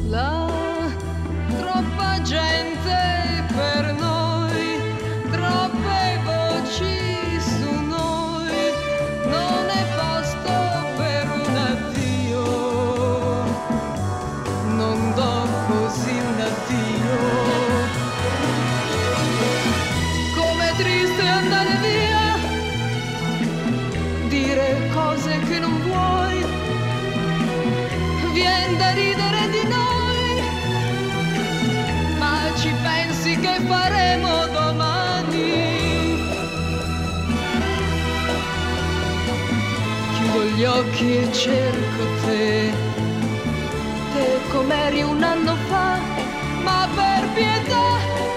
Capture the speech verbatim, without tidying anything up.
La troppa gente per noi, troppe voci su noi, non è posto per un addio, non do così un addio. Com'è triste andare via, dire cose che non vuoi, vien da ridere di noi, ma ci pensi che faremo domani? Chiudo gli occhi e cerco te, te com'eri un anno fa, ma per pietà